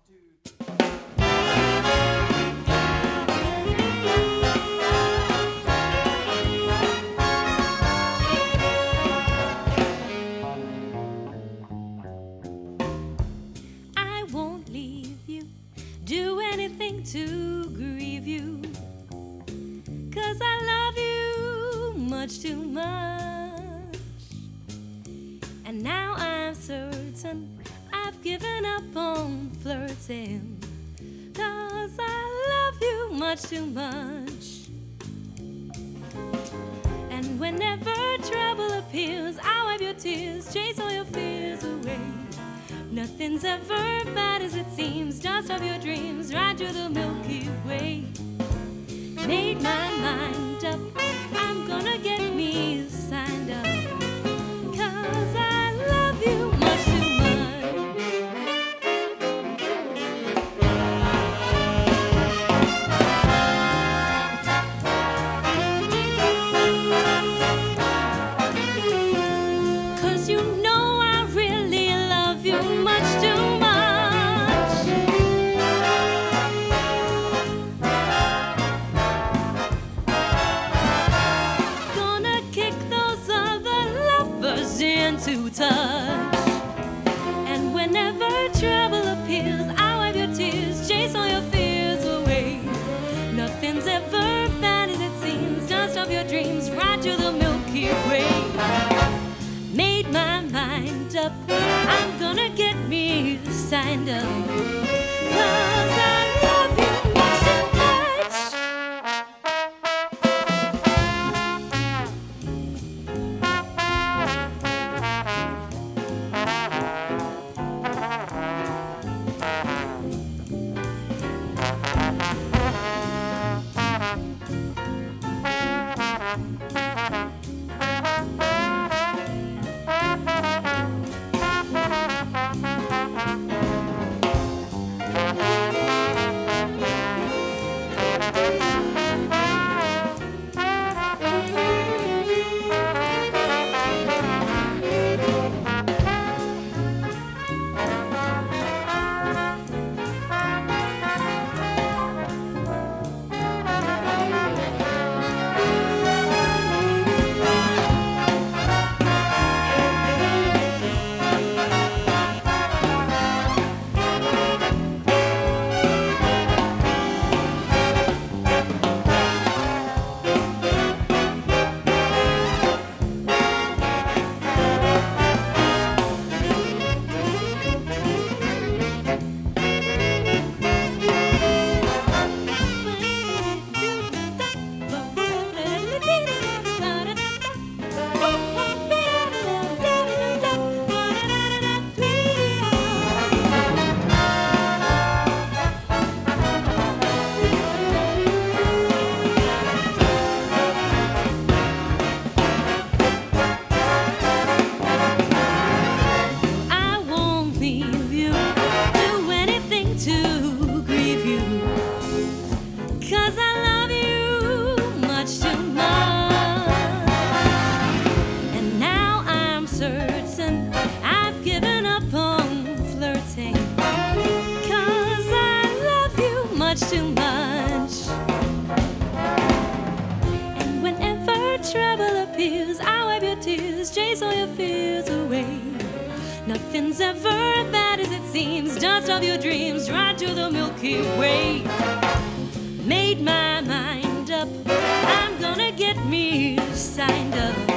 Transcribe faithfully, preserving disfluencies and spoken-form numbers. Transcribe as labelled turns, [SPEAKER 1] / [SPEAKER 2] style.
[SPEAKER 1] I won't leave you, do anything to grieve you, 'cause I love you much too much. And now I'm certain I've given up on flirting, 'cause I love you much too much. And whenever trouble appears, I'll wipe your tears, chase all your fears away. Nothing's ever bad as it seems, just of your dreams, right through the Milky Way. Made my mind up, I'm gonna get me signed up, 'cause I love you much too much. 'Cause you know I really love you much too much. Gonna kick those other lovers into touch. And whenever trouble appears, I'll wipe your tears, chase all your fears away. Nothing's ever bad as it seems, just of your dreams, right to the Milky Way. Made my mind up, I'm gonna get me signed up, 'cause I love you much too much. I won't leave you, do anything to grieve you, 'cause I love you much too much. And now I'm certain I've given up on flirting, 'cause I love you much too much. And whenever trouble appears, I'll wipe your tears, chase all your fears away. Nothing's ever bad as it seems, just of your dreams, right to the Milky Way. Made my mind up, I'm gonna get me signed up,